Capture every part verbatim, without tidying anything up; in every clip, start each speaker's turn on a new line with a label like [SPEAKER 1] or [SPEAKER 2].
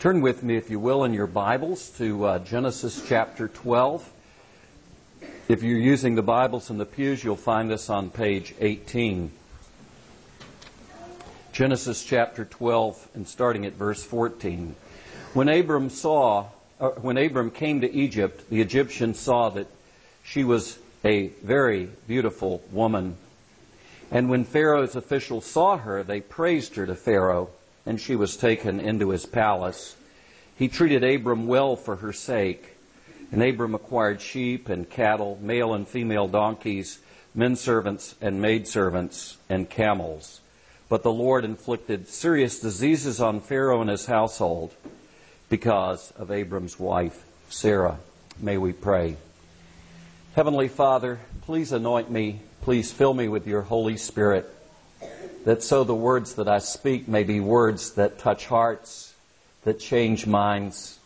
[SPEAKER 1] Turn with me, if you will, in your Bibles to uh, Genesis chapter twelve. If you're using the Bibles in the pews, you'll find this on page eighteen. Genesis chapter twelve, and starting at verse fourteen. When Abram saw, uh, when Abram came to Egypt, the Egyptians saw that she was a very beautiful woman. And when Pharaoh's officials saw her, they praised her to Pharaoh, and she was taken into his palace. He treated Abram well for her sake. And Abram acquired sheep and cattle, male and female donkeys, men servants and maid servants, and camels. But the Lord inflicted serious diseases on Pharaoh and his household because of Abram's wife, Sarah. May we pray. Heavenly Father, please anoint me. Please fill me with your Holy Spirit, that so the words that I speak may be words that touch hearts, that change minds.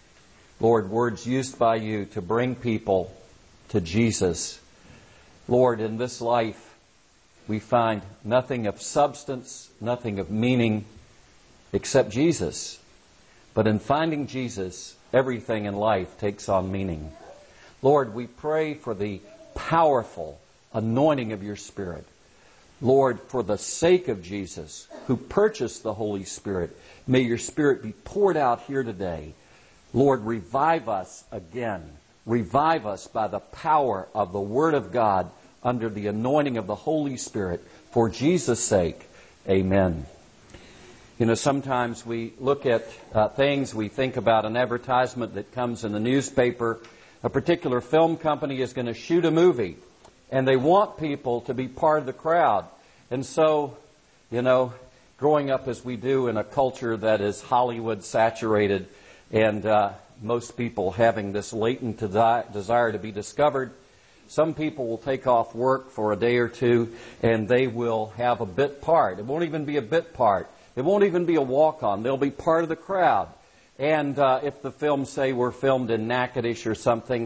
[SPEAKER 1] Lord, words used by you to bring people to Jesus. Lord, in this life, we find nothing of substance, nothing of meaning, except Jesus. But in finding Jesus, everything in life takes on meaning. Lord, we pray for the powerful anointing of your Spirit. Lord, for the sake of Jesus, who purchased the Holy Spirit, may your Spirit be poured out here today. Lord, revive us again. Revive us by the power of the Word of God under the anointing of the Holy Spirit. For Jesus' sake, amen. You know, sometimes we look at uh, things, we think about an advertisement that comes in the newspaper. A particular film company is going to shoot a movie, and they want people to be part of the crowd. And so, you know, growing up as we do in a culture that is Hollywood saturated, and uh, most people having this latent desi- desire to be discovered, some people will take off work for a day or two, and they will have a bit part. It won't even be a bit part. It won't even be a walk-on. They'll be part of the crowd. And uh, if the films, say, were filmed in Natchitoches or something,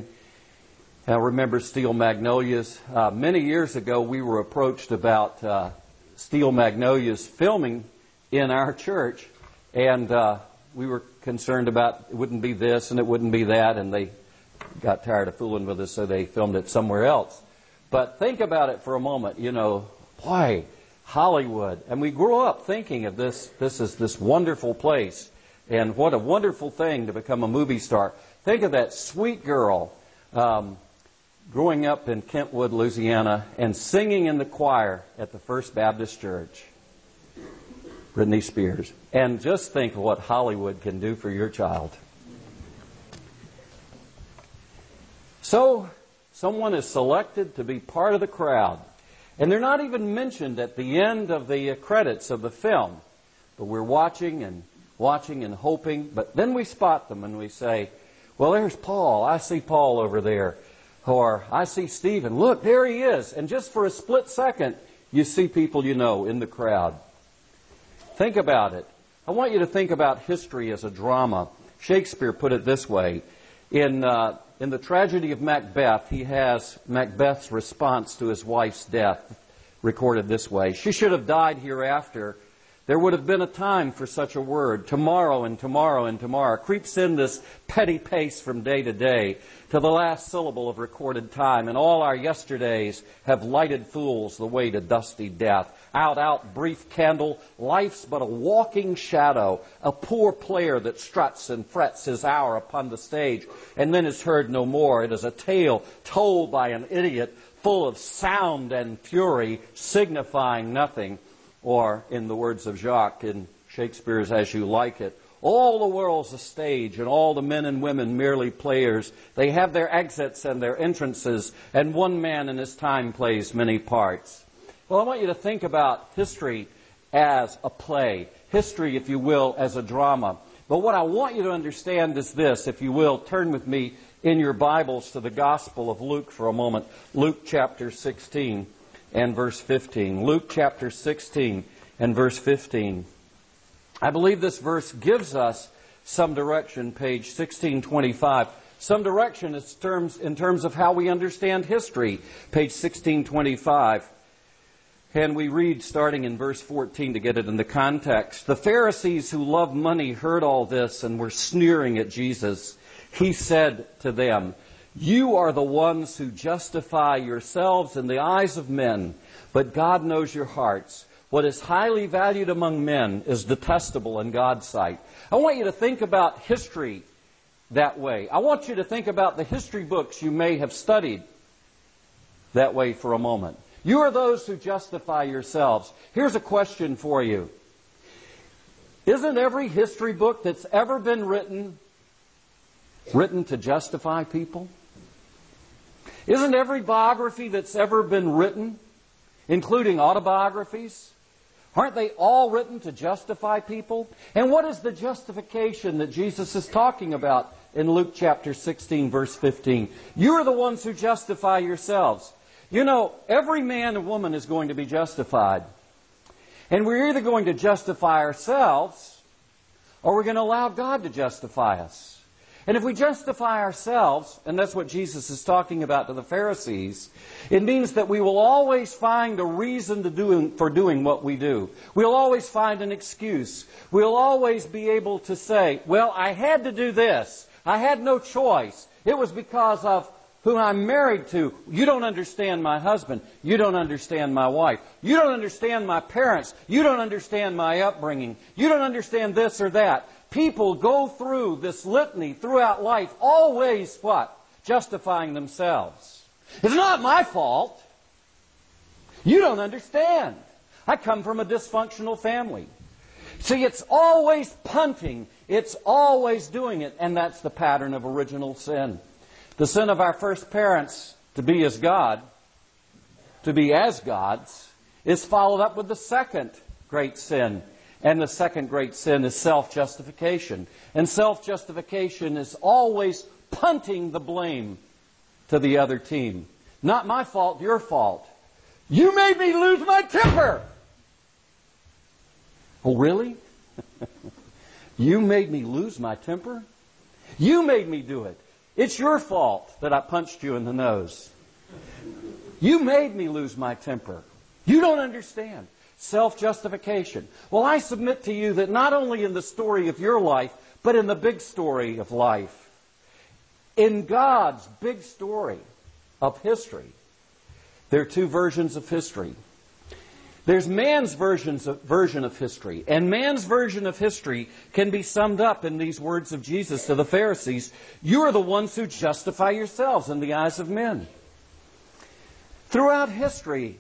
[SPEAKER 1] I remember Steel Magnolias. Uh, many years ago, we were approached about uh, Steel Magnolias filming in our church, and uh, we were concerned about it wouldn't be this and it wouldn't be that, and they got tired of fooling with us, so they filmed it somewhere else. But think about it for a moment. You know, boy, Hollywood. And we grew up thinking of this, this is this wonderful place, and what a wonderful thing to become a movie star. Think of that sweet girl um, growing up in Kentwood, Louisiana, and singing in the choir at the First Baptist Church. Britney Spears. And just think of what Hollywood can do for your child. So, someone is selected to be part of the crowd. And they're not even mentioned at the end of the credits of the film. But we're watching and watching and hoping. But then we spot them and we say, well, there's Paul. I see Paul over there. Or, I see Stephen. Look, there he is. And just for a split second, you see people you know in the crowd. Think about it. I want you to think about history as a drama. Shakespeare put it this way. In, uh, in the tragedy of Macbeth, he has Macbeth's response to his wife's death recorded this way. She should have died hereafter. There would have been a time for such a word. Tomorrow and tomorrow and tomorrow creeps in this petty pace from day to day to the last syllable of recorded time. And all our yesterdays have lighted fools the way to dusty death. Out, out, brief candle, life's but a walking shadow, a poor player that struts and frets his hour upon the stage and then is heard no more. It is a tale told by an idiot full of sound and fury, signifying nothing. Or, in the words of Jacques in Shakespeare's As You Like It, all the world's a stage, and all the men and women merely players. They have their exits and their entrances, and one man in his time plays many parts. Well, I want you to think about history as a play. History, if you will, as a drama. But what I want you to understand is this, if you will, turn with me in your Bibles to the Gospel of Luke for a moment. Luke chapter sixteen. And verse fifteen. Luke chapter sixteen and verse fifteen. I believe this verse gives us some direction, page sixteen twenty-five. Some direction in terms, in terms of how we understand history, page sixteen twenty-five. And we read starting in verse fourteen to get it in the context. The Pharisees who loved money heard all this and were sneering at Jesus. He said to them, "You are the ones who justify yourselves in the eyes of men, but God knows your hearts. What is highly valued among men is detestable in God's sight." I want you to think about history that way. I want you to think about the history books you may have studied that way for a moment. You are those who justify yourselves. Here's a question for you. Isn't every history book that's ever been written written to justify people? Isn't every biography that's ever been written, including autobiographies, aren't they all written to justify people? And what is the justification that Jesus is talking about in Luke chapter sixteen, verse fifteen? You are the ones who justify yourselves. You know, every man and woman is going to be justified. And we're either going to justify ourselves or we're going to allow God to justify us. And if we justify ourselves, and that's what Jesus is talking about to the Pharisees, it means that we will always find a reason to do, for doing what we do. We'll always find an excuse. We'll always be able to say, well, I had to do this. I had no choice. It was because of who I'm married to. You don't understand my husband. You don't understand my wife. You don't understand my parents. You don't understand my upbringing. You don't understand this or that. People go through this litany throughout life, always what? Justifying themselves. It's not my fault. You don't understand. I come from a dysfunctional family. See, it's always punting. It's always doing it. And that's the pattern of original sin. The sin of our first parents to be as God, to be as gods, is followed up with the second great sin. And the second great sin is self-justification. And self-justification is always punting the blame to the other team. Not my fault, your fault. You made me lose my temper. Oh, really? You made me lose my temper? You made me do it. It's your fault that I punched you in the nose. You made me lose my temper. You don't understand. Self-justification. Well, I submit to you that not only in the story of your life, but in the big story of life, in God's big story of history, there are two versions of history. There's man's versions of, version of history. And man's version of history can be summed up in these words of Jesus to the Pharisees. You are the ones who justify yourselves in the eyes of men. Throughout history,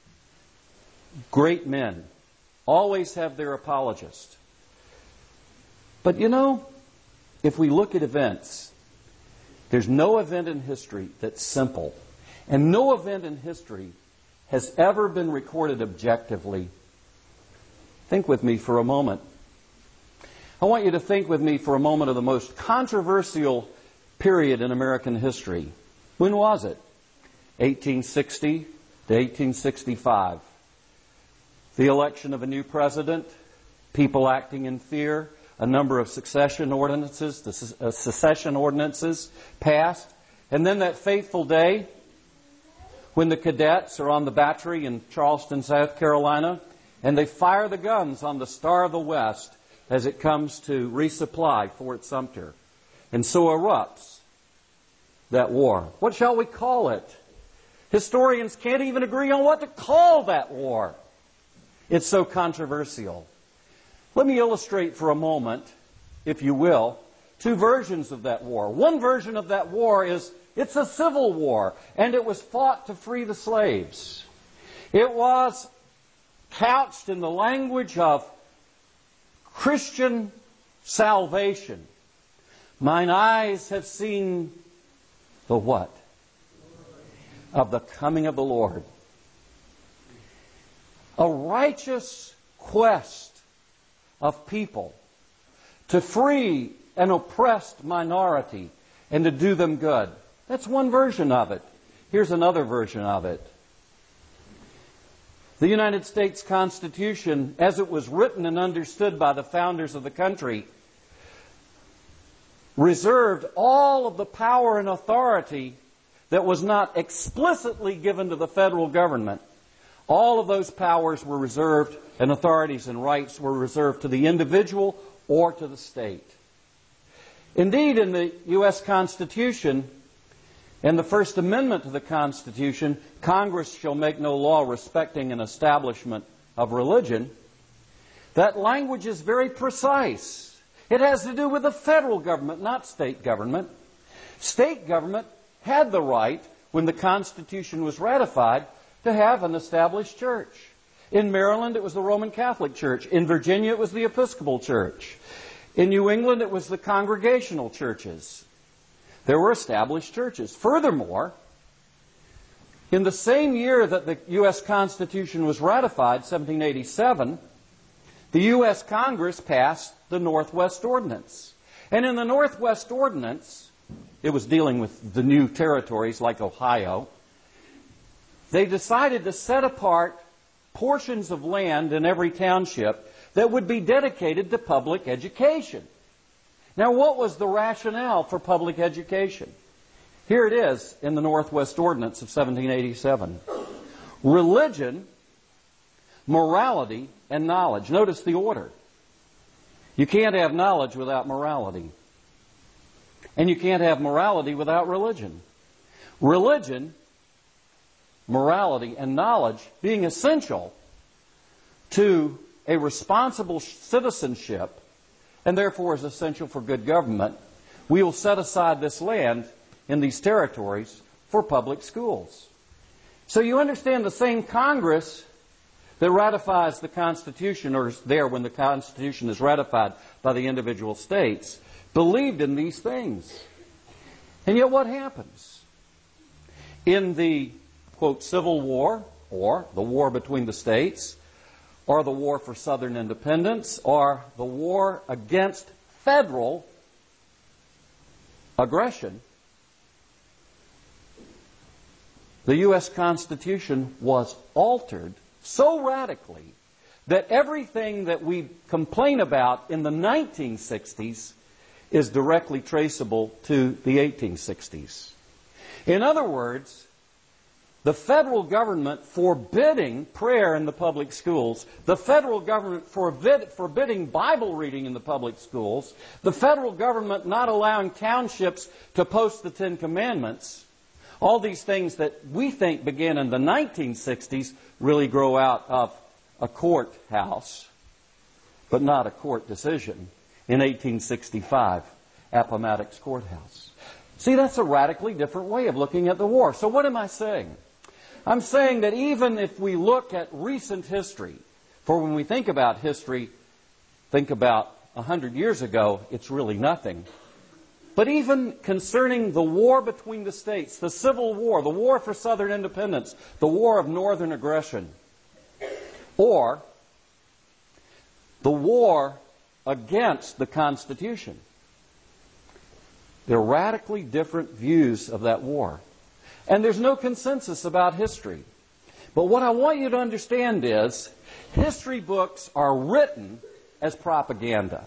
[SPEAKER 1] great men always have their apologists. But you know, if we look at events, there's no event in history that's simple. And no event in history has ever been recorded objectively. Think with me for a moment. I want you to think with me for a moment of the most controversial period in American history. When was it? eighteen sixty to eighteen sixty-five. The election of a new president, people acting in fear, a number of succession ordinances, the secession ordinances passed, and then that fateful day when the cadets are on the battery in Charleston, South Carolina, and they fire the guns on the Star of the West as it comes to resupply Fort Sumter. And so erupts that war. What shall we call it? Historians can't even agree on what to call that war. It's so controversial. Let me illustrate for a moment, if you will, two versions of that war. One version of that war is it's a civil war, and it was fought to free the slaves. It was couched in the language of Christian salvation. Mine eyes have seen the what? Of the coming of the Lord. A righteous quest of people to free an oppressed minority and to do them good. That's one version of it. Here's another version of it. The United States Constitution, as it was written and understood by the founders of the country, reserved all of the power and authority that was not explicitly given to the federal government. All of those powers were reserved, and authorities and rights were reserved to the individual or to the state. Indeed, in the U S Constitution, in the First Amendment to the Constitution, Congress shall make no law respecting an establishment of religion. That language is very precise. It has to do with the federal government, not state government. State government had the right, when the Constitution was ratified, to have an established church. In Maryland, it was the Roman Catholic Church. In Virginia, it was the Episcopal Church. In New England, it was the Congregational churches. There were established churches. Furthermore, in the same year that the U S Constitution was ratified, seventeen eighty-seven, the U S Congress passed the Northwest Ordinance. And in the Northwest Ordinance, it was dealing with the new territories like Ohio, they decided to set apart portions of land in every township that would be dedicated to public education. Now, what was the rationale for public education? Here it is in the Northwest Ordinance of seventeen eighty-seven. Religion, morality, and knowledge. Notice the order. You can't have knowledge without morality. And you can't have morality without religion. Religion, morality, and knowledge being essential to a responsible citizenship, and therefore is essential for good government, we will set aside this land in these territories for public schools. So you understand, the same Congress that ratifies the Constitution, or is there when the Constitution is ratified by the individual states, believed in these things. And yet what happens? In the, quote, Civil War, or the war between the states, or the war for Southern independence, or the war against federal aggression, the U S Constitution was altered so radically that everything that we complain about in the nineteen sixties is directly traceable to the eighteen sixties. In other words, the federal government forbidding prayer in the public schools, the federal government forbid, forbidding Bible reading in the public schools, the federal government not allowing townships to post the Ten Commandments, all these things that we think began in the nineteen sixties really grow out of a courthouse, but not a court decision, in eighteen sixty-five, Appomattox Courthouse. See, that's a radically different way of looking at the war. So what am I saying? I'm saying that even if we look at recent history, for when we think about history, think about a hundred years ago, it's really nothing. But even concerning the war between the states, the Civil War, the war for Southern independence, the war of Northern aggression, or the war against the Constitution, there are radically different views of that war. And there's no consensus about history. But what I want you to understand is, history books are written as propaganda.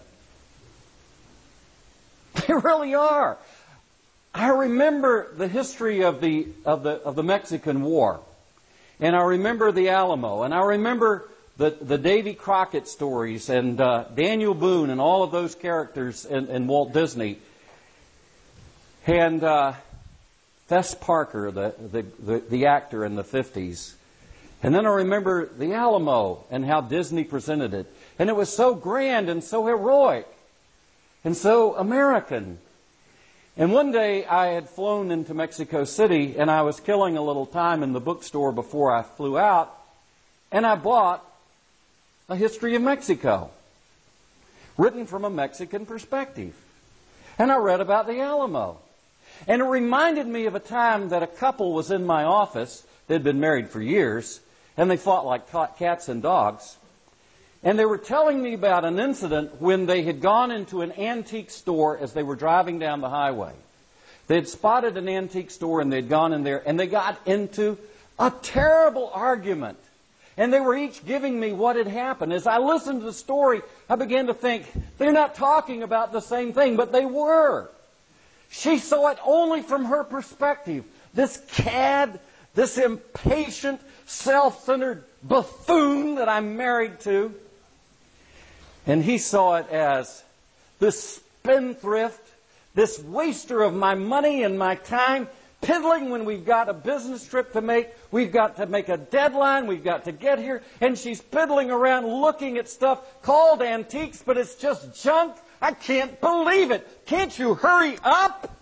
[SPEAKER 1] They really are. I remember the history of the, of the, of the Mexican War. And I remember the Alamo. And I remember the, the Davy Crockett stories and uh, Daniel Boone and all of those characters in, in Walt Disney. And Uh, Fess Parker, the, the, the, the actor in the fifties. And then I remember the Alamo and how Disney presented it. And it was so grand and so heroic and so American. And one day I had flown into Mexico City, and I was killing a little time in the bookstore before I flew out, and I bought A History of Mexico, written from a Mexican perspective. And I read about the Alamo. And it reminded me of a time that a couple was in my office. They'd been married for years, and they fought like cats and dogs. And they were telling me about an incident when they had gone into an antique store as they were driving down the highway. They had spotted an antique store, and they'd gone in there, and they got into a terrible argument. And they were each giving me what had happened. As I listened to the story, I began to think, they're not talking about the same thing, but they were. She saw it only from her perspective. This cad, this impatient, self-centered buffoon that I'm married to. And he saw it as this spendthrift, this waster of my money and my time, piddling when we've got a business trip to make. We've got to make a deadline. We've got to get here. And she's piddling around looking at stuff called antiques, but it's just junk. I can't believe it. Can't you hurry up?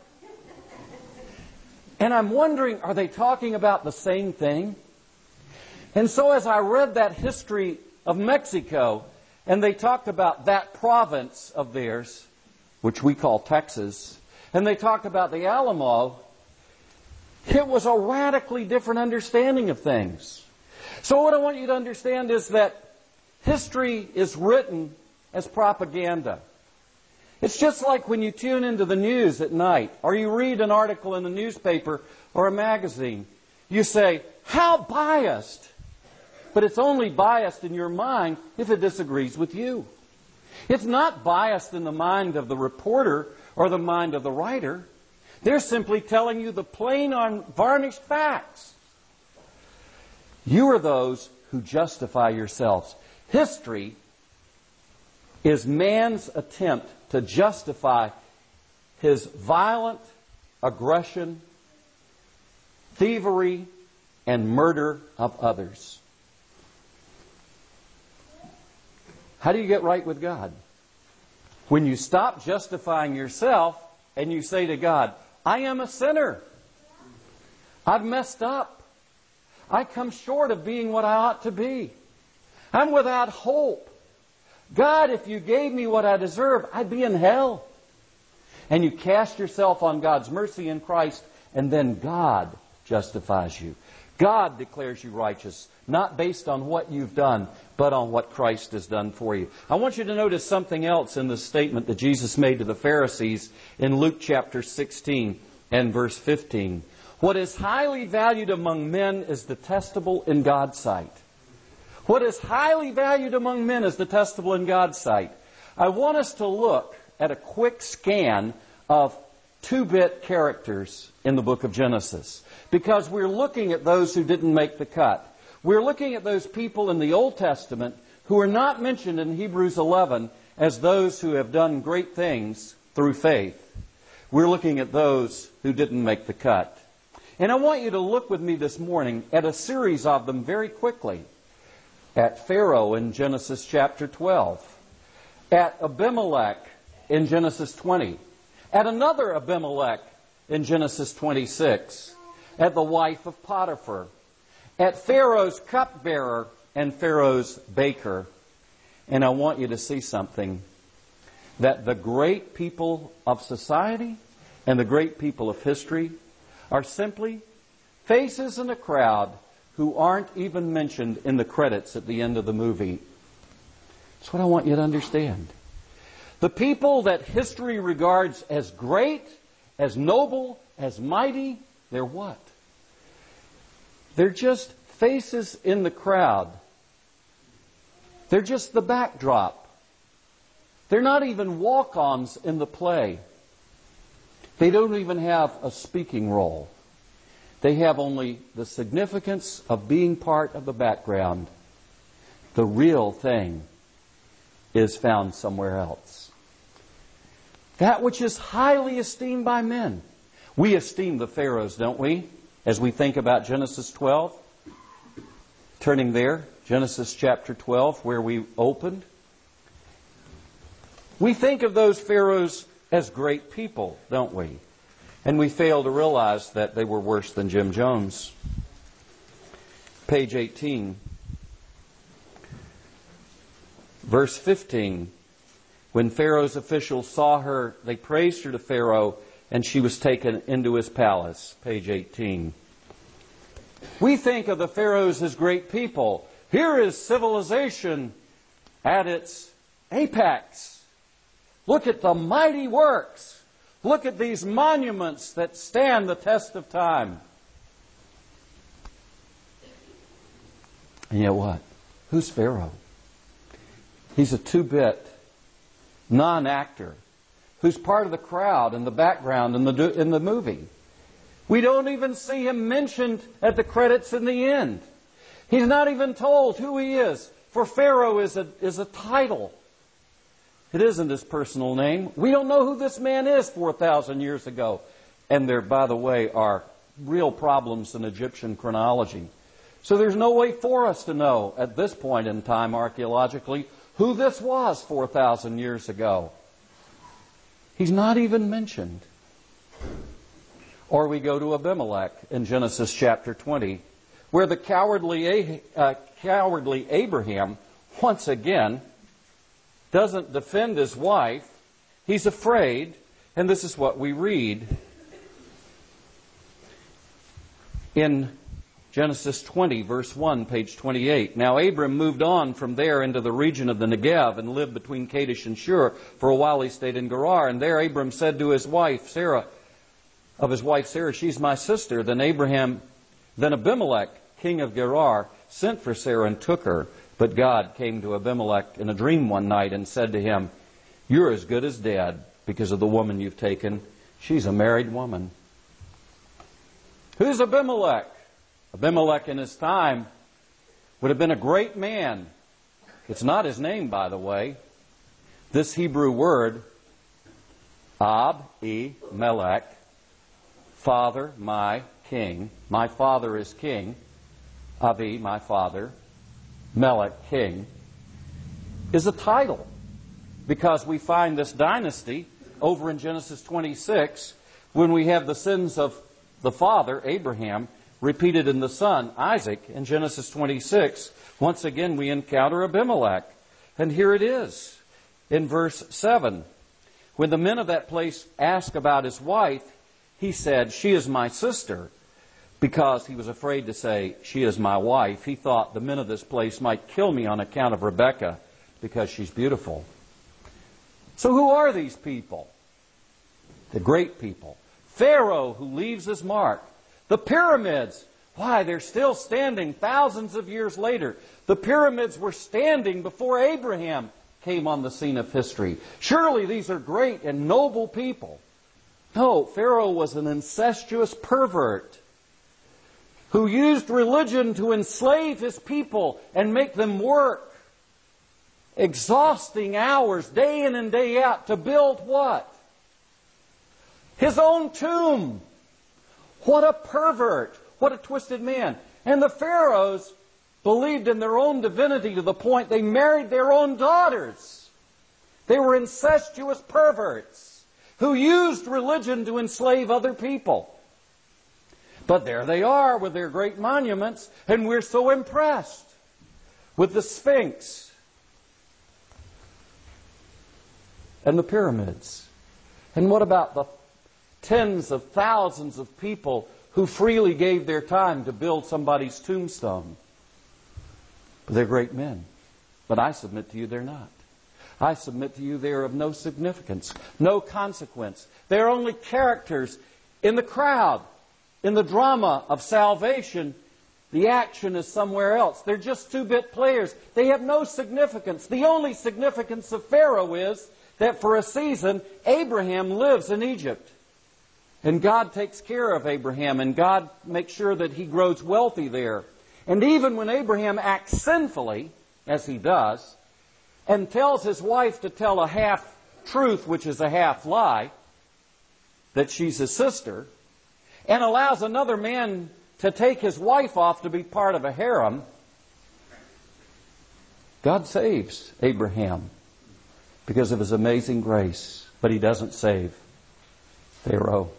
[SPEAKER 1] And I'm wondering, are they talking about the same thing? And so as I read that history of Mexico, and they talked about that province of theirs, which we call Texas, and they talked about the Alamo, it was a radically different understanding of things. So what I want you to understand is that history is written as propaganda. It's just like when you tune into the news at night, or you read an article in the newspaper or a magazine. You say, how biased? But it's only biased in your mind if it disagrees with you. It's not biased in the mind of the reporter or the mind of the writer. They're simply telling you the plain, unvarnished facts. You are those who justify yourselves. History is man's attempt to justify his violent aggression, thievery, and murder of others. How do you get right with God? When you stop justifying yourself and you say to God, I am a sinner. I've messed up. I come short of being what I ought to be. I'm without hope. God, if you gave me what I deserve, I'd be in hell. And you cast yourself on God's mercy in Christ, and then God justifies you. God declares you righteous, not based on what you've done, but on what Christ has done for you. I want you to notice something else in the statement that Jesus made to the Pharisees in Luke chapter sixteen and verse fifteen. What is highly valued among men is detestable in God's sight. What is highly valued among men is detestable in God's sight. I want us to look at a quick scan of two-bit characters in the book of Genesis, because we're looking at those who didn't make the cut. We're looking at those people in the Old Testament who are not mentioned in Hebrews eleven as those who have done great things through faith. We're looking at those who didn't make the cut. And I want you to look with me this morning at a series of them very quickly. At Pharaoh in Genesis chapter twelve. At Abimelech in Genesis twenty. At another Abimelech in Genesis twenty-six. At the wife of Potiphar. At Pharaoh's cupbearer and Pharaoh's baker. And I want you to see something. That the great people of society and the great people of history are simply faces in a crowd who aren't even mentioned in the credits at the end of the movie. That's what I want you to understand. The people that history regards as great, as noble, as mighty, they're what? They're just faces in the crowd. They're just the backdrop. They're not even walk-ons in the play. They don't even have a speaking role. They have only the significance of being part of the background. The real thing is found somewhere else. That which is highly esteemed by men. We esteem the pharaohs, don't we? As we think about Genesis twelve. Turning there, Genesis chapter twelve, where we opened. We think of those pharaohs as great people, don't we? And we fail to realize that they were worse than Jim Jones. Page eighteen. Verse fifteen. When Pharaoh's officials saw her, they praised her to Pharaoh, and she was taken into his palace. Page eighteen. We think of the pharaohs as great people. Here is civilization at its apex. Look at the mighty works. Look at these monuments that stand the test of time. And yet what? Who's Pharaoh? He's a two-bit non-actor who's part of the crowd in the background in the, in the movie. We don't even see him mentioned at the credits in the end. He's not even told who he is, for Pharaoh is a, is a title. It isn't his personal name. We don't know who this man is four thousand years ago. And there, by the way, are real problems in Egyptian chronology. So there's no way for us to know at this point in time archaeologically who this was four thousand years ago. He's not even mentioned. Or we go to Abimelech in Genesis chapter twenty, where the cowardly, uh, cowardly Abraham, once again, doesn't defend his wife. He's afraid, and this is what we read in Genesis twenty, verse one, page twenty-eight. Now Abram moved on from there into the region of the Negev and lived between Kadesh and Shur. For a while he stayed in Gerar. And there Abram said to his wife, Sarah, of his wife Sarah, she's my sister. Then Abraham, then Abimelech, king of Gerar, sent for Sarah and took her. But God came to Abimelech in a dream one night and said to him, you're as good as dead because of the woman you've taken. She's a married woman. Who's Abimelech? Abimelech in his time would have been a great man. It's not his name, by the way. This Hebrew word, Ab-e-melech, father, my king. My father is king. Abi, my father. Melech, king, is a title. Because we find this dynasty over in Genesis twenty-six when we have the sins of the father, Abraham, repeated in the son, Isaac. In Genesis twenty-six, once again we encounter Abimelech. And here it is in verse seven. When the men of that place asked about his wife, he said, she is my sister. Because he was afraid to say, she is my wife. He thought the men of this place might kill me on account of Rebekah because she's beautiful. So who are these people? The great people. Pharaoh, who leaves his mark. The pyramids. Why, they're still standing thousands of years later. The pyramids were standing before Abraham came on the scene of history. Surely these are great and noble people. No, Pharaoh was an incestuous pervert who used religion to enslave his people and make them work exhausting hours, day in and day out, to build what? His own tomb. What a pervert. What a twisted man. And the pharaohs believed in their own divinity to the point they married their own daughters. They were incestuous perverts who used religion to enslave other people. But there they are with their great monuments, and we're so impressed with the Sphinx and the pyramids. And what about the tens of thousands of people who freely gave their time to build somebody's tombstone? They're great men. But I submit to you they're not. I submit to you they are of no significance, no consequence. They're only characters in the crowd. In the drama of salvation, the action is somewhere else. They're just two-bit players. They have no significance. The only significance of Pharaoh is that for a season, Abraham lives in Egypt. And God takes care of Abraham, and God makes sure that he grows wealthy there. And even when Abraham acts sinfully, as he does, and tells his wife to tell a half-truth, which is a half-lie, that she's his sister, and allows another man to take his wife off to be part of a harem, God saves Abraham because of his amazing grace. But he doesn't save Pharaoh.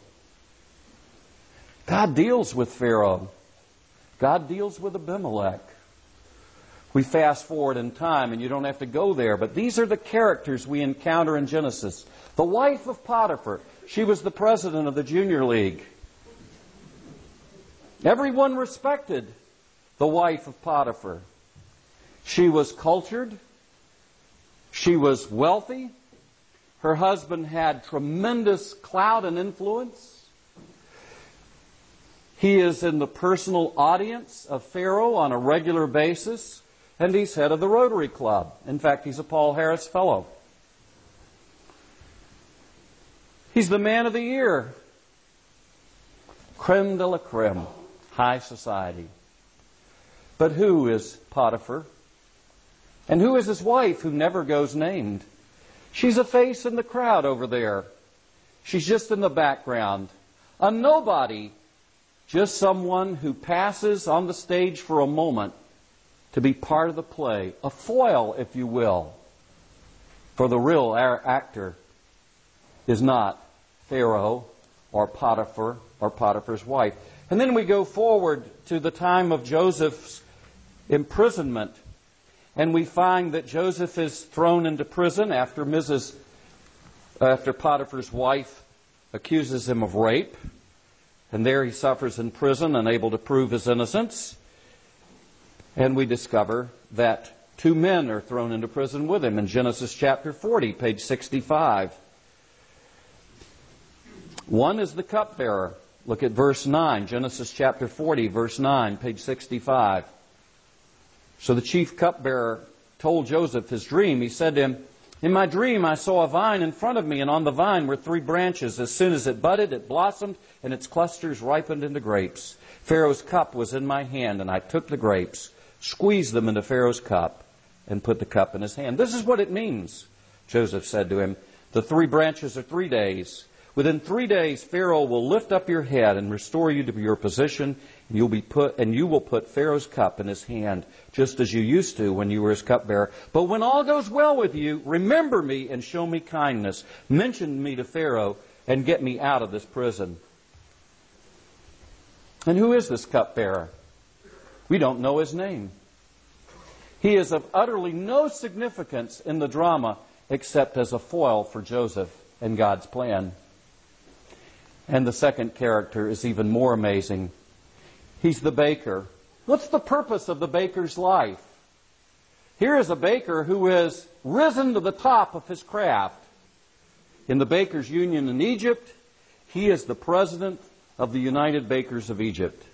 [SPEAKER 1] God deals with Pharaoh. God deals with Abimelech. We fast forward in time, and you don't have to go there, but these are the characters we encounter in Genesis. The wife of Potiphar. She was the president of the Junior League. Everyone respected the wife of Potiphar. She was cultured. She was wealthy. Her husband had tremendous clout and influence. He is in the personal audience of Pharaoh on a regular basis, and he's head of the Rotary Club. In fact, he's a Paul Harris Fellow. He's the man of the year. Creme de la creme. High society. But who is Potiphar? And who is his wife who never goes named? She's a face in the crowd over there. She's just in the background. A nobody, just someone who passes on the stage for a moment to be part of the play. A foil, if you will. For the real actor is not Pharaoh or Potiphar or Potiphar's wife. And then we go forward to the time of Joseph's imprisonment. And we find that Joseph is thrown into prison after Missus after Potiphar's wife accuses him of rape. And there he suffers in prison, unable to prove his innocence. And we discover that two men are thrown into prison with him in Genesis chapter forty, page sixty-five. One is the cupbearer. Look at verse nine, Genesis chapter forty, verse nine, page sixty-five. So the chief cupbearer told Joseph his dream. He said to him, "In my dream I saw a vine in front of me, and on the vine were three branches. As soon as it budded, it blossomed, and its clusters ripened into grapes. Pharaoh's cup was in my hand, and I took the grapes, squeezed them into Pharaoh's cup, and put the cup in his hand." This is what it means, Joseph said to him. "The three branches are three days. Within three days, Pharaoh will lift up your head and restore you to your position, and you'll be put, and you will put Pharaoh's cup in his hand, just as you used to when you were his cupbearer. But when all goes well with you, remember me and show me kindness. Mention me to Pharaoh and get me out of this prison." And who is this cupbearer? We don't know his name. He is of utterly no significance in the drama except as a foil for Joseph and God's plan. And the second character is even more amazing. He's the baker. What's the purpose of the baker's life? Here is a baker who has risen to the top of his craft. In the Bakers' Union in Egypt, he is the president of the United Bakers of Egypt.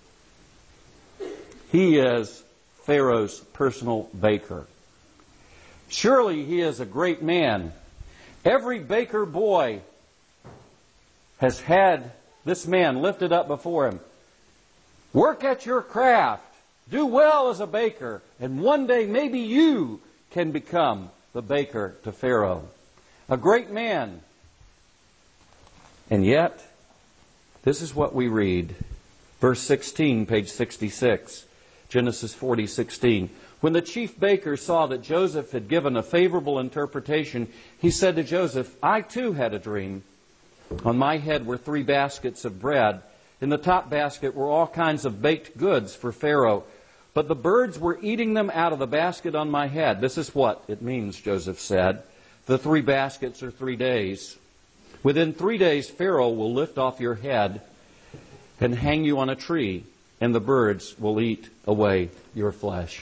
[SPEAKER 1] He is Pharaoh's personal baker. Surely he is a great man. Every baker boy has had this man lifted up before him. Work at your craft. Do well as a baker. And one day maybe you can become the baker to Pharaoh. A great man. And yet, this is what we read. Verse sixteen, page sixty-six. Genesis forty, sixteen. When the chief baker saw that Joseph had given a favorable interpretation, he said to Joseph, "I too had a dream. On my head were three baskets of bread. In the top basket were all kinds of baked goods for Pharaoh. But the birds were eating them out of the basket on my head." This is what it means, Joseph said. The three baskets are three days. Within three days, Pharaoh will lift off your head and hang you on a tree, and the birds will eat away your flesh.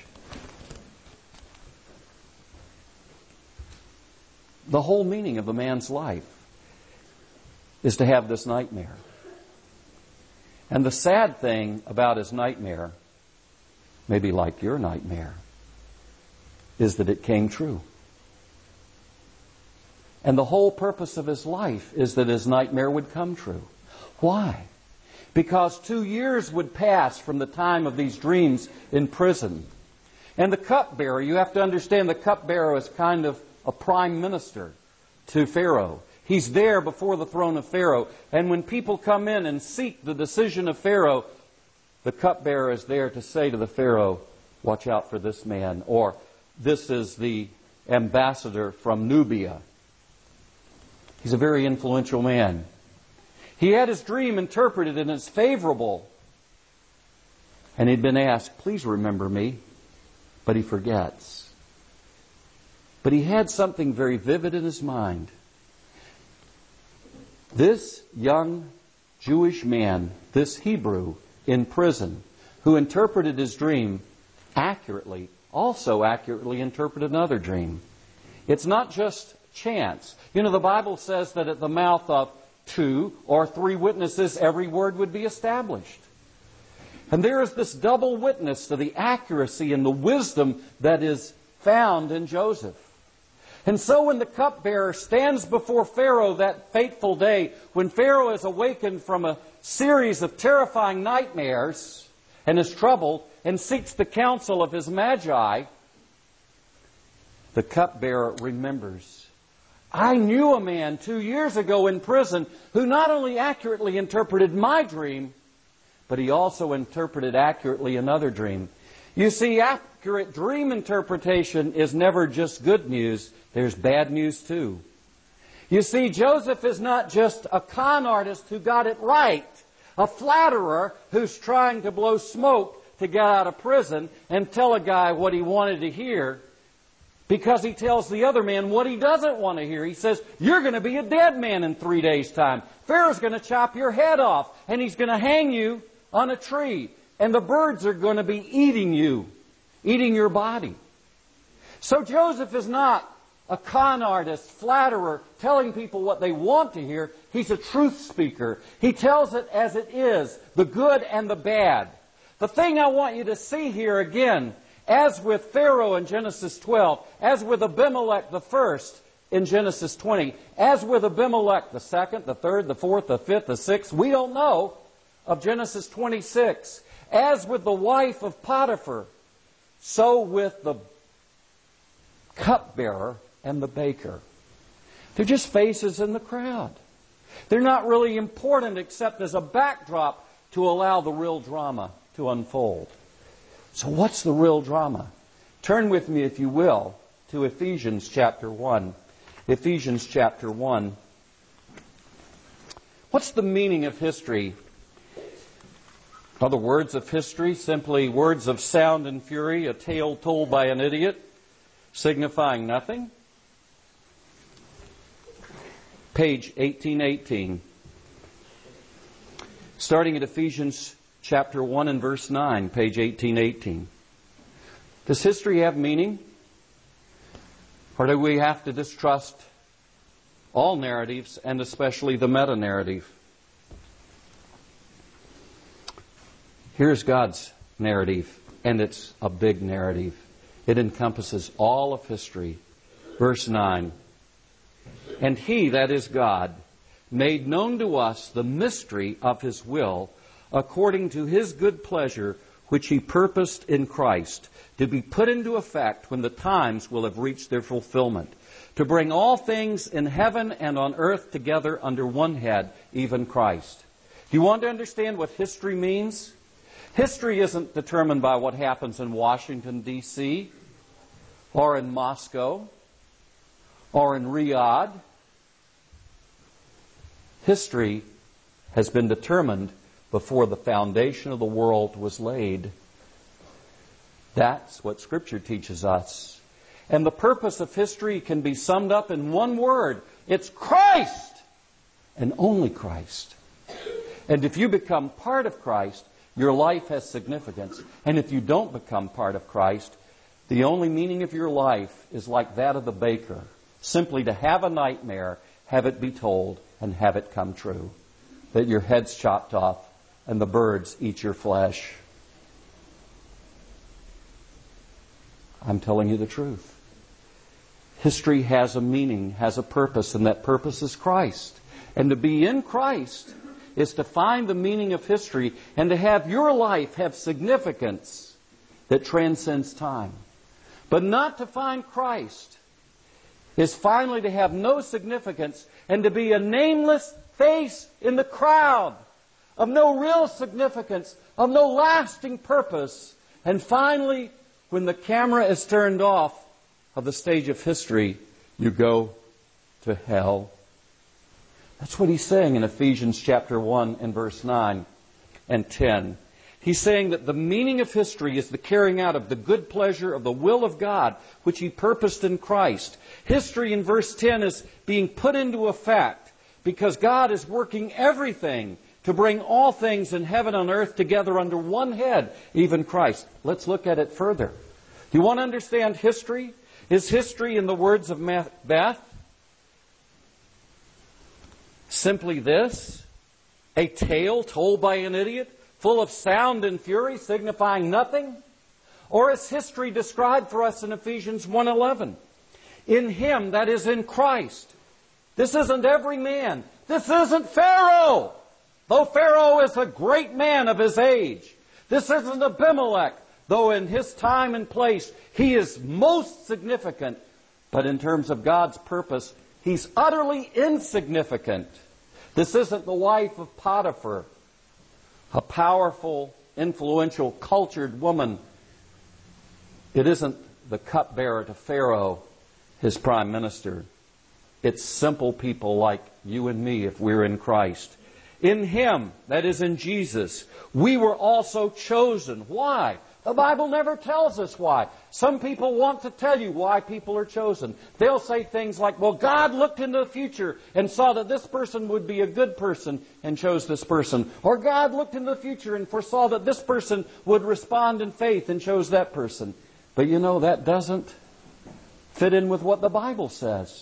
[SPEAKER 1] The whole meaning of a man's life is to have this nightmare. And the sad thing about his nightmare, maybe like your nightmare, is that it came true. And the whole purpose of his life is that his nightmare would come true. Why? Because two years would pass from the time of these dreams in prison. And the cupbearer, you have to understand the cupbearer is kind of a prime minister to Pharaoh. He's there before the throne of Pharaoh. And when people come in and seek the decision of Pharaoh, the cupbearer is there to say to the Pharaoh, "Watch out for this man," or "This is the ambassador from Nubia." He's a very influential man. He had his dream interpreted and it's favorable. And he'd been asked, "Please remember me." But he forgets. But he had something very vivid in his mind. This young Jewish man, this Hebrew in prison, who interpreted his dream accurately, also accurately interpreted another dream. It's not just chance. You know, the Bible says that at the mouth of two or three witnesses, every word would be established. And there is this double witness to the accuracy and the wisdom that is found in Joseph. And so when the cupbearer stands before Pharaoh that fateful day, when Pharaoh is awakened from a series of terrifying nightmares and is troubled, and seeks the counsel of his magi, the cupbearer remembers. I knew a man two years ago in prison who not only accurately interpreted my dream, but he also interpreted accurately another dream. You see, accurate dream interpretation is never just good news. There's bad news too. You see, Joseph is not just a con artist who got it right, a flatterer who's trying to blow smoke to get out of prison and tell a guy what he wanted to hear, because he tells the other man what he doesn't want to hear. He says, you're going to be a dead man in three days' time. Pharaoh's going to chop your head off, and he's going to hang you on a tree, and the birds are going to be eating you, eating your body. So Joseph is not a con artist, flatterer, telling people what they want to hear. He's a truth speaker. He tells it as it is, the good and the bad. The thing I want you to see here again, as with Pharaoh in Genesis twelve, as with Abimelech the first in Genesis twenty, as with Abimelech the second, the third, the fourth, the fifth, the sixth, we don't know, of Genesis twenty-six, as with the wife of Potiphar, so with the cupbearer and the baker. They're just faces in the crowd. They're not really important except as a backdrop to allow the real drama to unfold. So what's the real drama? Turn with me, if you will, to Ephesians chapter one. Ephesians chapter one. What's the meaning of history? Are the words of history simply words of sound and fury, a tale told by an idiot, signifying nothing? Page eighteen eighteen. Starting at Ephesians chapter one and verse nine, page eighteen eighteen. Does history have meaning? Or do we have to distrust all narratives, and especially the meta-narrative? Here's God's narrative, and it's a big narrative. It encompasses all of history. Verse nine. And He, that is God, made known to us the mystery of His will, according to His good pleasure, which He purposed in Christ, to be put into effect when the times will have reached their fulfillment, to bring all things in heaven and on earth together under one head, even Christ. Do you want to understand what history means? History isn't determined by what happens in Washington, D C, or in Moscow, or in Riyadh. History has been determined before the foundation of the world was laid. That's what Scripture teaches us. And the purpose of history can be summed up in one word. It's Christ! And only Christ. And if you become part of Christ, your life has significance. And if you don't become part of Christ, the only meaning of your life is like that of the baker. Simply to have a nightmare, have it be told, and have it come true. That your head's chopped off and the birds eat your flesh. I'm telling you the truth. History has a meaning, has a purpose, and that purpose is Christ. And to be in Christ is to find the meaning of history and to have your life have significance that transcends time. But not to find Christ is finally to have no significance and to be a nameless face in the crowd of no real significance, of no lasting purpose. And finally, when the camera is turned off of the stage of history, you go to hell. That's what he's saying in Ephesians chapter one and verse nine and ten. He's saying that the meaning of history is the carrying out of the good pleasure of the will of God, which He purposed in Christ. History in verse ten is being put into effect because God is working everything to bring all things in heaven and earth together under one head, even Christ. Let's look at it further. Do you want to understand history? Is history, in the words of Macbeth, simply this? A tale told by an idiot, full of sound and fury, signifying nothing? Or is history described for us in Ephesians one eleven? In Him, that is in Christ. This isn't every man. This isn't Pharaoh. Though Pharaoh is a great man of his age. This isn't Abimelech. though in His time and place He is most significant, but in terms of God's purpose, He's utterly insignificant. This isn't the wife of Potiphar, a powerful, influential, cultured woman. It isn't the cupbearer to Pharaoh, his prime minister. It's simple people like you and me if we're in Christ. In Him, that is in Jesus, we were also chosen. Why? The Bible never tells us why. Some people want to tell you why people are chosen. They'll say things like, well, God looked into the future and saw that this person would be a good person and chose this person. Or God looked into the future and foresaw that this person would respond in faith and chose that person. But you know, that doesn't fit in with what the Bible says.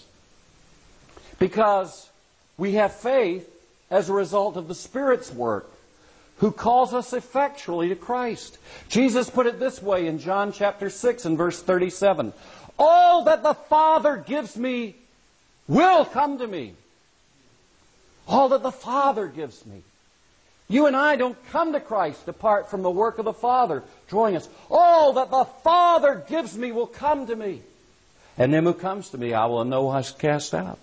[SPEAKER 1] Because we have faith as a result of the Spirit's work, who calls us effectually to Christ. Jesus put it this way in John chapter six and verse thirty-seven. All that the Father gives me will come to me. All that the Father gives me. You and I don't come to Christ apart from the work of the Father drawing us. All that the Father gives me will come to me. And him who comes to me I will in no wise cast out.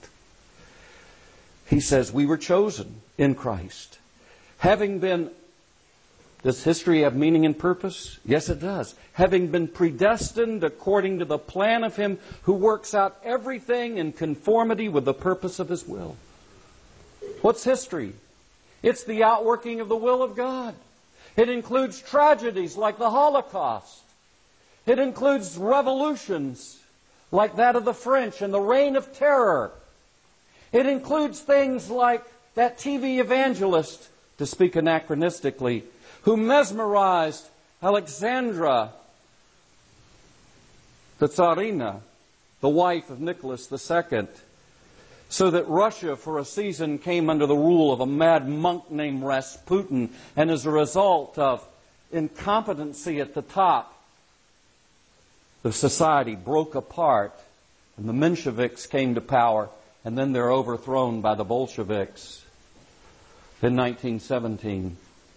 [SPEAKER 1] He says we were chosen in Christ. Having been... Does history have meaning and purpose? Yes, it does. Having been predestined according to the plan of Him who works out everything in conformity with the purpose of His will. What's history? It's the outworking of the will of God. It includes tragedies like the Holocaust. It includes revolutions like that of the French and the Reign of Terror. It includes things like that T V evangelist, to speak anachronistically, who mesmerized Alexandra, the Tsarina, the wife of Nicholas the Second, so that Russia for a season came under the rule of a mad monk named Rasputin, and as a result of incompetency at the top, the society broke apart, and the Mensheviks came to power, and then they're overthrown by the Bolsheviks in nineteen seventeen.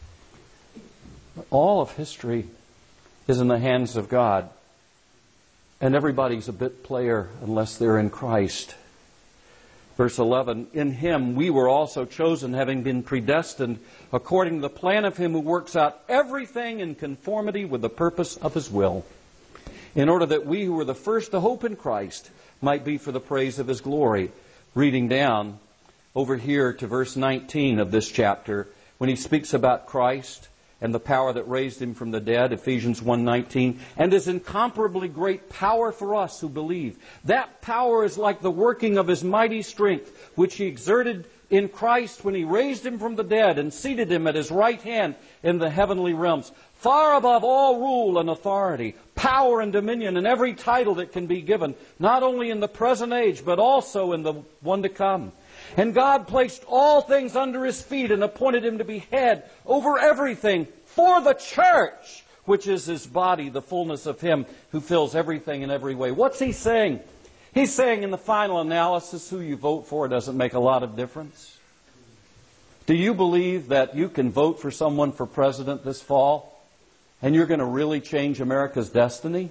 [SPEAKER 1] All of history is in the hands of God. And everybody's a bit player unless they're in Christ. Verse eleven, in Him we were also chosen, having been predestined according to the plan of Him who works out everything in conformity with the purpose of His will, in order that we who were the first to hope in Christ might be for the praise of His glory. Reading down over here to verse nineteen of this chapter, when he speaks about Christ and the power that raised Him from the dead, Ephesians one nineteen, and His incomparably great power for us who believe. That power is like the working of His mighty strength, which He exerted in Christ when He raised Him from the dead and seated Him at His right hand in the heavenly realms, far above all rule and authority, power and dominion, and every title that can be given, not only in the present age, but also in the one to come. And God placed all things under His feet and appointed Him to be head over everything for the church, which is His body, the fullness of Him who fills everything in every way. What's He saying? He's saying in the final analysis, who you vote for doesn't make a lot of difference. Do you believe that you can vote for someone for president this fall and you're going to really change America's destiny?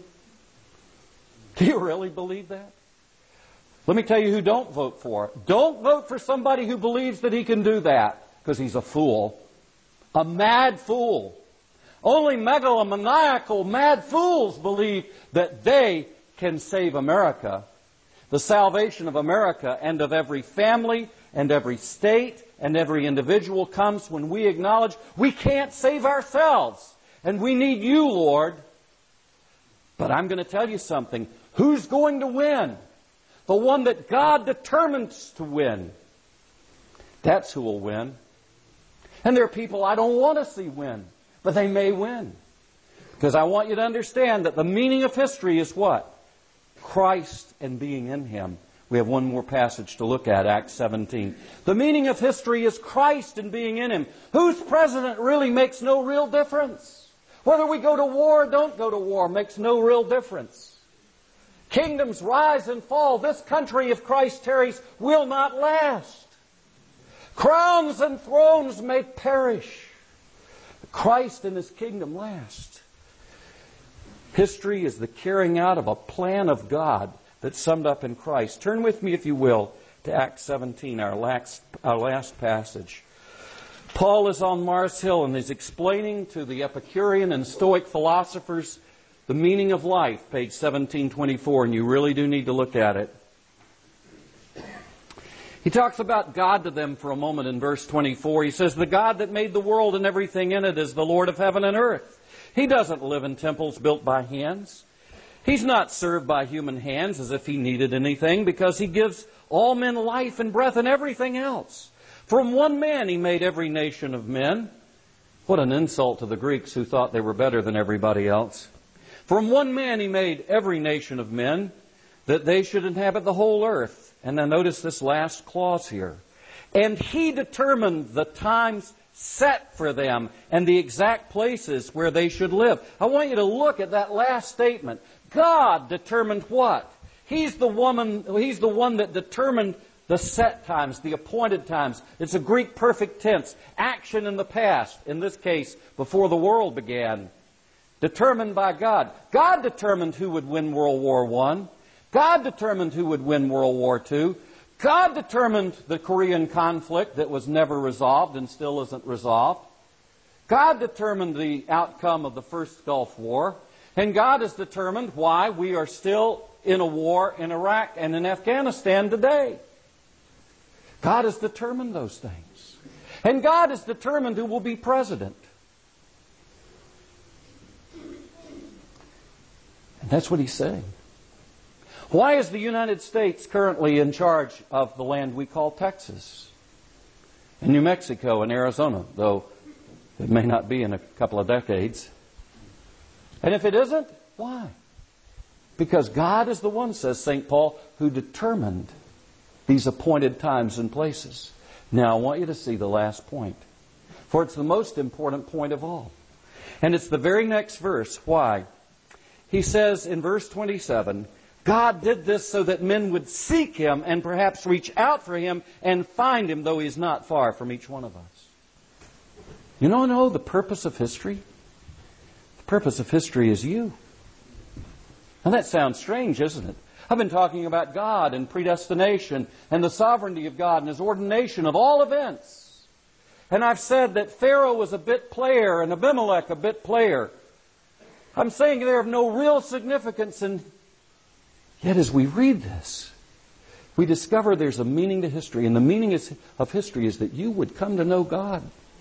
[SPEAKER 1] Do you really believe that? Let me tell you who don't vote for. Don't vote for somebody who believes that he can do that, because he's a fool. A mad fool. Only megalomaniacal mad fools believe that they can save America. The salvation of America and of every family and every state and every individual comes when we acknowledge we can't save ourselves and we need you, Lord. But I'm going to tell you something. Who's going to win? The one that God determines to win. That's who will win. And there are people I don't want to see win, but they may win. Because I want you to understand that the meaning of history is what? Christ and being in Him. We have one more passage to look at, Acts seventeen. The meaning of history is Christ and being in Him. Who's president really makes no real difference. Whether we go to war or don't go to war makes no real difference. Kingdoms rise and fall. This country, if Christ tarries, will not last. Crowns and thrones may perish. Christ and His kingdom last. History is the carrying out of a plan of God that's summed up in Christ. Turn with me, if you will, to Acts seventeen, our last, our last passage. Paul is on Mars Hill and is explaining to the Epicurean and Stoic philosophers the meaning of life, page seventeen twenty-four, and you really do need to look at it. He talks about God to them for a moment in verse twenty-four. He says, "The God that made the world and everything in it is the Lord of heaven and earth. He doesn't live in temples built by hands. He's not served by human hands as if He needed anything, because He gives all men life and breath and everything else. From one man He made every nation of men." What an insult to the Greeks who thought they were better than everybody else. "From one man He made every nation of men, that they should inhabit the whole earth." And now notice this last clause here. "And He determined the times set for them and the exact places where they should live." I want you to look at that last statement. God determined what? He's the woman, He's the one that determined the set times, the appointed times. It's a Greek perfect tense. Action in the past, in this case, before the world began. Determined by God. God determined who would win World War One. God determined who would win World War Two. God determined the Korean conflict that was never resolved and still isn't resolved. God determined the outcome of the first Gulf War. And God has determined why we are still in a war in Iraq and in Afghanistan today. God has determined those things. And God has determined who will be president. And that's what He's saying. Why is the United States currently in charge of the land we call Texas? And New Mexico and Arizona, though it may not be in a couple of decades. And if it isn't, why? Because God is the one, says Saint Paul, who determined these appointed times and places. Now I want you to see the last point. For it's the most important point of all. And it's the very next verse. Why? He says in verse twenty-seven, God did this so that men would seek Him and perhaps reach out for Him and find Him, though He's not far from each one of us. You don't know the purpose of history? The purpose of history is you. Now that sounds strange, isn't it? I've been talking about God and predestination and the sovereignty of God and His ordination of all events. And I've said that Pharaoh was a bit player and Abimelech a bit player. I'm saying they're of no real significance, and yet as we read this, we discover there's a meaning to history. And the meaning is, of history is that you would come to know God.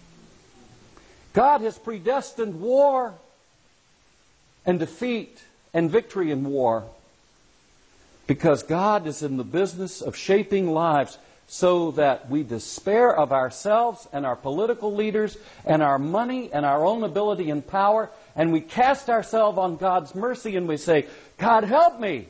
[SPEAKER 1] God has predestined war and defeat and victory in war, because God is in the business of shaping lives so that we despair of ourselves and our political leaders and our money and our own ability and power, and we cast ourselves on God's mercy and we say, God, help me.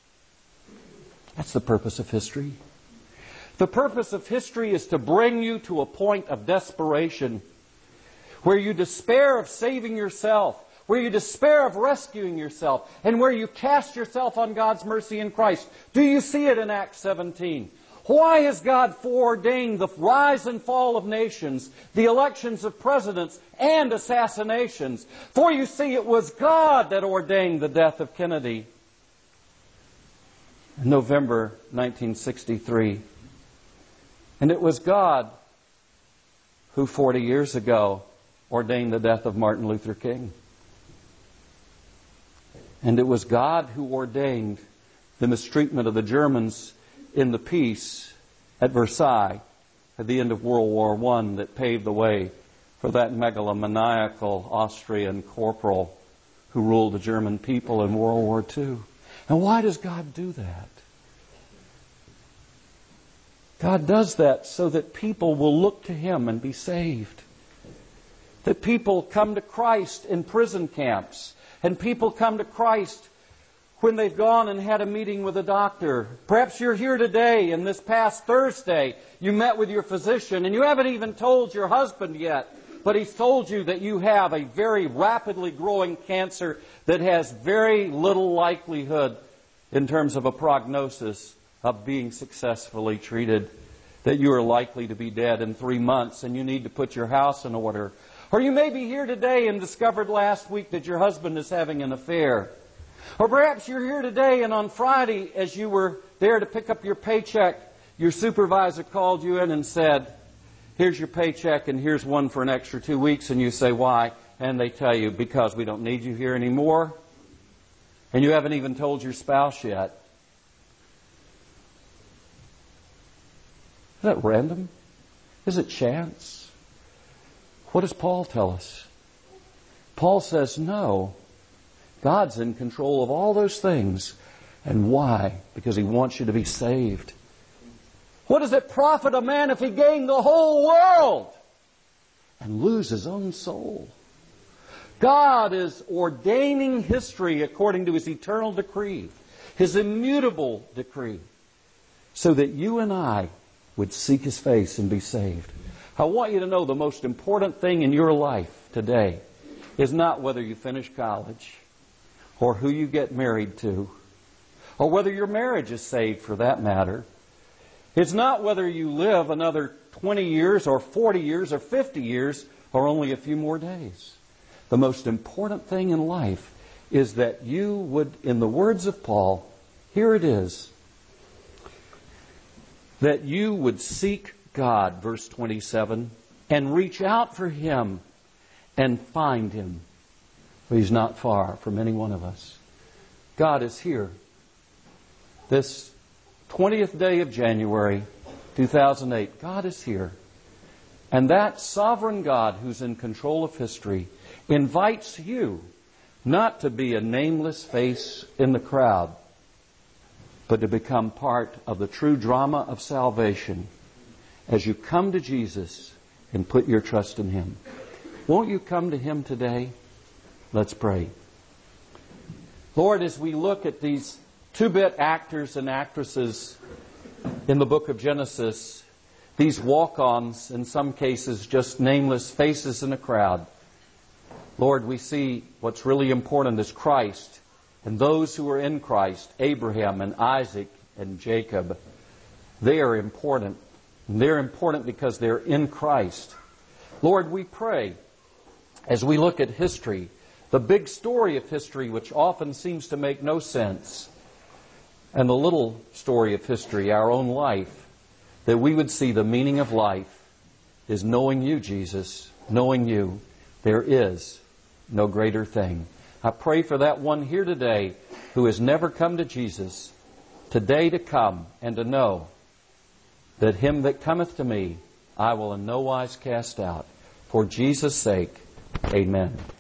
[SPEAKER 1] That's the purpose of history. The purpose of history is to bring you to a point of desperation where you despair of saving yourself, where you despair of rescuing yourself, and where you cast yourself on God's mercy in Christ. Do you see it in Acts seventeen? Why has God foreordained the rise and fall of nations, the elections of presidents, and assassinations? For you see, it was God that ordained the death of Kennedy in November nineteen sixty-three. And it was God who forty years ago ordained the death of Martin Luther King. And it was God who ordained the mistreatment of the Germans in the peace at Versailles at the end of World War One that paved the way for that megalomaniacal Austrian corporal who ruled the German people in World War Two. And why does God do that? God does that so that people will look to Him and be saved. That people come to Christ in prison camps. And people come to Christ when they've gone and had a meeting with a doctor. Perhaps you're here today, and this past Thursday you met with your physician, and you haven't even told your husband yet, but he's told you that you have a very rapidly growing cancer that has very little likelihood in terms of a prognosis of being successfully treated, that you are likely to be dead in three months and you need to put your house in order. Or you may be here today and discovered last week that your husband is having an affair. Or perhaps you're here today and on Friday, as you were there to pick up your paycheck, your supervisor called you in and said, here's your paycheck and here's one for an extra two weeks. And you say, why? And they tell you, because we don't need you here anymore. And you haven't even told your spouse yet. Is that random? Is it chance? What does Paul tell us? Paul says, no. God's in control of all those things. And why? Because He wants you to be saved. What does it profit a man if he gain the whole world and lose his own soul? God is ordaining history according to His eternal decree, His immutable decree, so that you and I would seek His face and be saved. I want you to know the most important thing in your life today is not whether you finish college or who you get married to or whether your marriage is saved for that matter. It's not whether you live another twenty years or forty years or fifty years or only a few more days. The most important thing in life is that you would, in the words of Paul, here it is, that you would seek God, verse twenty-seven, and reach out for Him and find Him. For He's not far from any one of us. God is here. This twentieth day of January, two thousand eight, God is here. And that sovereign God who's in control of history invites you not to be a nameless face in the crowd, but to become part of the true drama of salvation as you come to Jesus and put your trust in Him. Won't you come to Him today? Let's pray. Lord, as we look at these two-bit actors and actresses in the book of Genesis, these walk-ons, in some cases just nameless faces in a crowd, Lord, we see what's really important is Christ and those who are in Christ, Abraham and Isaac and Jacob. They are important. And they're important because they're in Christ. Lord, we pray as we look at history, the big story of history which often seems to make no sense, and the little story of history, our own life, that we would see the meaning of life is knowing You, Jesus, knowing You. There is no greater thing. I pray for that one here today who has never come to Jesus, today to come and to know that him that cometh to me, I will in no wise cast out. For Jesus' sake, amen.